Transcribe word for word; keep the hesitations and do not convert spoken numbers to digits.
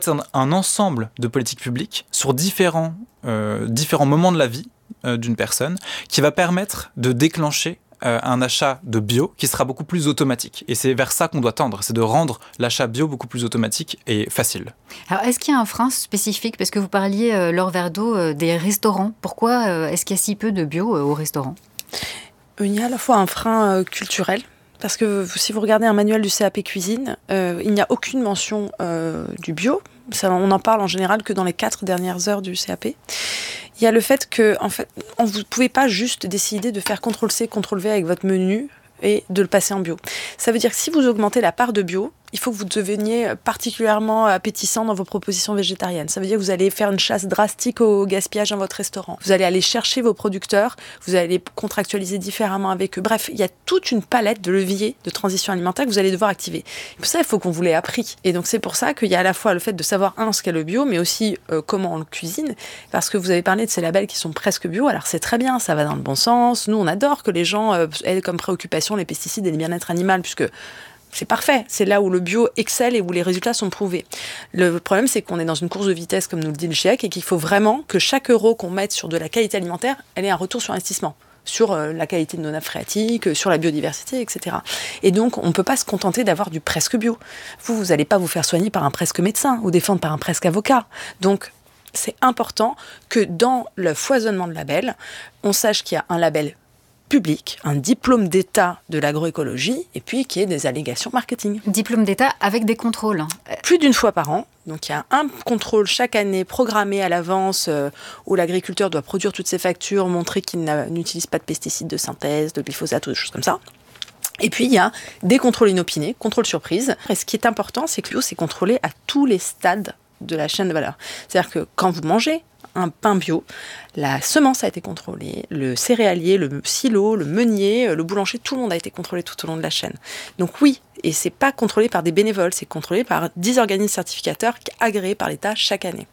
C'est un, un ensemble de politiques publiques sur différents, euh, différents moments de la vie euh, d'une personne qui va permettre de déclencher euh, un achat de bio qui sera beaucoup plus automatique. Et c'est vers ça qu'on doit tendre, c'est de rendre l'achat bio beaucoup plus automatique et facile. Alors, est-ce qu'il y a un frein spécifique? Parce que vous parliez, euh, Laure Verdeau, euh, des restaurants. Pourquoi euh, est-ce qu'il y a si peu de bio euh, au restaurant? Il y a à la fois un frein euh, culturel. Parce que si vous regardez un manuel du C A P cuisine, euh, il n'y a aucune mention euh, du bio. Ça, on en parle en général que dans les quatre dernières heures du C A P. Il y a le fait que, en fait, on, vous ne pouvez pas juste décider de faire contrôle C, contrôle V avec votre menu et de le passer en bio. Ça veut dire que si vous augmentez la part de bio, il faut que vous deveniez particulièrement appétissant dans vos propositions végétariennes. Ça veut dire que vous allez faire une chasse drastique au gaspillage dans votre restaurant. Vous allez aller chercher vos producteurs, vous allez contractualiser différemment avec eux. Bref, il y a toute une palette de leviers de transition alimentaire que vous allez devoir activer. Et pour ça, il faut qu'on vous l'ait appris. Et donc, c'est pour ça qu'il y a à la fois le fait de savoir, un, ce qu'est le bio, mais aussi euh, comment on le cuisine. Parce que vous avez parlé de ces labels qui sont presque bio. Alors, c'est très bien, ça va dans le bon sens. Nous, on adore que les gens euh, aient comme préoccupation les pesticides et le bien-être animal, puisque c'est parfait, c'est là où le bio excelle et où les résultats sont prouvés. Le problème, c'est qu'on est dans une course de vitesse, comme nous le dit le GIEC, et qu'il faut vraiment que chaque euro qu'on mette sur de la qualité alimentaire, elle ait un retour sur investissement, sur euh, la qualité de nos nappes phréatiques, sur la biodiversité, et cetera. Et donc, on ne peut pas se contenter d'avoir du presque bio. Vous, vous n'allez pas vous faire soigner par un presque médecin ou défendre par un presque avocat. Donc, c'est important que dans le foisonnement de labels, on sache qu'il y a un label public, un diplôme d'État de l'agroécologie, et puis qu'il y ait des allégations marketing. Diplôme d'État avec des contrôles. Plus d'une fois par an. Donc il y a un contrôle chaque année programmé à l'avance euh, où l'agriculteur doit produire toutes ses factures, montrer qu'il n'utilise pas de pesticides de synthèse, de glyphosate ou des choses comme ça. Et puis il y a des contrôles inopinés, contrôles surprises. Et ce qui est important, c'est que le bio, c'est contrôlé à tous les stades de la chaîne de valeur. C'est-à-dire que quand vous mangez un pain bio, la semence a été contrôlée, le céréalier, le silo, le meunier, le boulanger, tout le monde a été contrôlé tout au long de la chaîne. Donc oui, et c'est pas contrôlé par des bénévoles, c'est contrôlé par dix organismes certificateurs agréés par l'État chaque année.